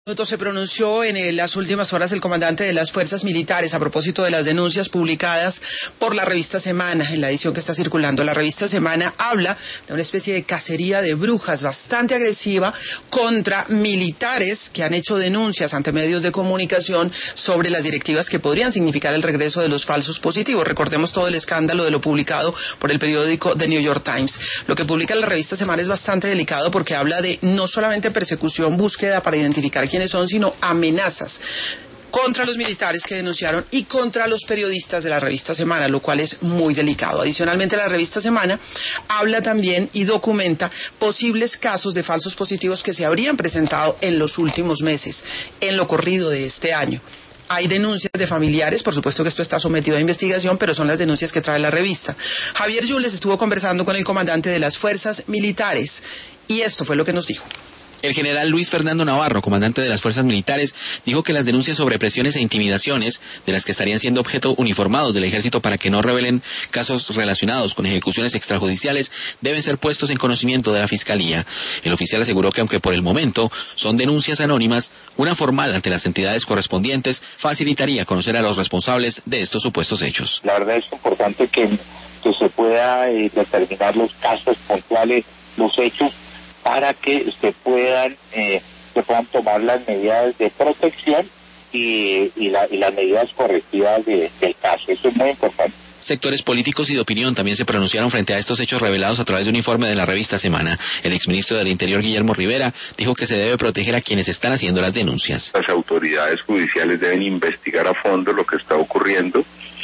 Se pronunció en las últimas horas el comandante de las fuerzas militares a propósito de las denuncias publicadas por la revista Semana, en la edición que está circulando. La revista Semana habla de una especie de cacería de brujas bastante agresiva contra militares que han hecho denuncias ante medios de comunicación sobre las directivas que podrían significar el regreso de los falsos positivos. Recordemos todo el escándalo de lo publicado por el periódico The New York Times. Lo que publica la revista Semana es bastante delicado porque habla de no solamente persecución, búsqueda para identificar quiénes son, sino amenazas contra los militares que denunciaron y contra los periodistas de la revista Semana, lo cual es muy delicado. Adicionalmente, la revista Semana habla también y documenta posibles casos de falsos positivos que se habrían presentado en los últimos meses, en lo corrido de este año. Hay denuncias de familiares, por supuesto que esto está sometido a investigación, pero son las denuncias que trae la revista. Javier Yules estuvo conversando con el comandante de las fuerzas militares y esto fue lo que nos dijo. El general Luis Fernando Navarro, comandante de las fuerzas militares, dijo que las denuncias sobre presiones e intimidaciones, de las que estarían siendo objeto uniformados del ejército para que no revelen casos relacionados con ejecuciones extrajudiciales, deben ser puestos en conocimiento de la Fiscalía. El oficial aseguró que aunque por el momento son denuncias anónimas, una formal ante las entidades correspondientes facilitaría conocer a los responsables de estos supuestos hechos. La verdad es importante que se pueda determinar los casos puntuales, los hechos, para que se puedan tomar las medidas de protección y las medidas correctivas del caso. Eso es muy importante. Sectores políticos y de opinión también se pronunciaron frente a estos hechos revelados a través de un informe de la revista Semana. El exministro del Interior, Guillermo Rivera, dijo que se debe proteger a quienes están haciendo las denuncias. Las autoridades judiciales deben investigar a fondo lo que está ocurriendo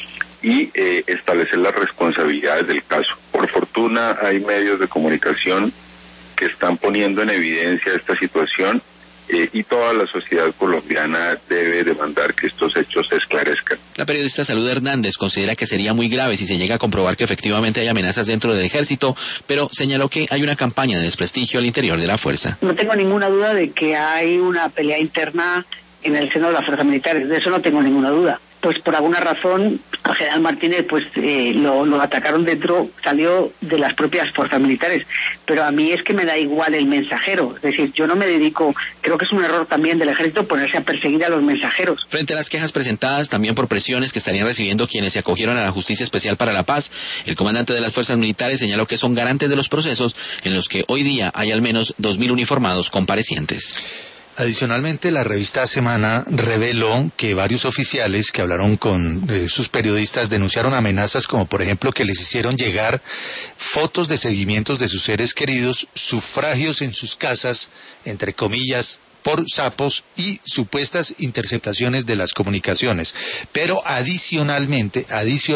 y establecer las responsabilidades del caso. Por fortuna hay medios de comunicación que están poniendo en evidencia esta situación y toda la sociedad colombiana debe demandar que estos hechos se esclarezcan. La periodista Salud Hernández considera que sería muy grave si se llega a comprobar que efectivamente hay amenazas dentro del ejército, pero señaló que hay una campaña de desprestigio al interior de la fuerza. No tengo ninguna duda de que hay una pelea interna en el seno de las fuerzas militares, de eso no tengo ninguna duda. Pues por alguna razón al general Martínez lo atacaron dentro, salió de las propias fuerzas militares, pero a mí es que me da igual el mensajero, es decir, yo no me dedico, creo que es un error también del ejército ponerse a perseguir a los mensajeros. Frente a las quejas presentadas también por presiones que estarían recibiendo quienes se acogieron a la Justicia Especial para la Paz, el comandante de las fuerzas militares señaló que son garantes de los procesos en los que hoy día hay al menos 2.000 uniformados comparecientes. Adicionalmente, la revista Semana reveló que varios oficiales que hablaron con sus periodistas denunciaron amenazas como, por ejemplo, que les hicieron llegar fotos de seguimientos de sus seres queridos, sufragios en sus casas, entre comillas, por sapos y supuestas interceptaciones de las comunicaciones. Pero adicionalmente,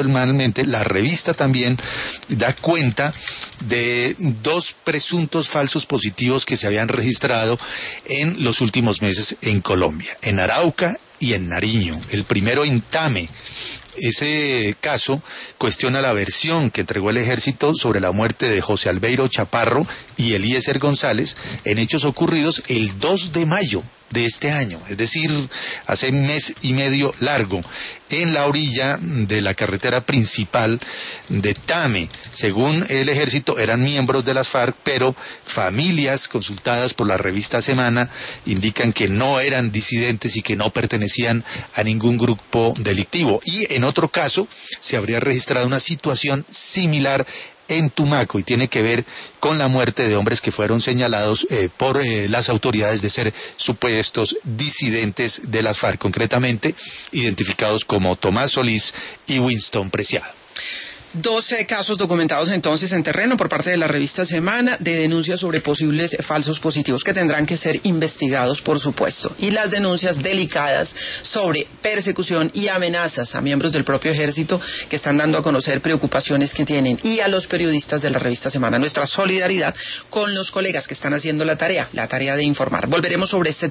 la revista también da cuenta de 2 presuntos falsos positivos que se habían registrado en los últimos meses en Colombia, en Arauca y en Nariño. El primero en Tame. Ese caso cuestiona la versión que entregó el ejército sobre la muerte de José Albeiro Chaparro y Eliezer González en hechos ocurridos el 2 de mayo de este año, es decir, hace un mes y medio largo, en la orilla de la carretera principal de Tame. Según el ejército, eran miembros de las FARC, pero familias consultadas por la revista Semana indican que no eran disidentes y que no pertenecían a ningún grupo delictivo. Y en otro caso, se habría registrado una situación similar en Tumaco y tiene que ver con la muerte de hombres que fueron señalados por las autoridades de ser supuestos disidentes de las FARC, concretamente identificados como Tomás Solís y Winston Preciado. 12 casos documentados entonces en terreno por parte de la revista Semana de denuncias sobre posibles falsos positivos que tendrán que ser investigados, por supuesto. Y las denuncias delicadas sobre persecución y amenazas a miembros del propio ejército que están dando a conocer preocupaciones que tienen, y a los periodistas de la revista Semana. Nuestra solidaridad con los colegas que están haciendo la tarea de informar. Volveremos sobre este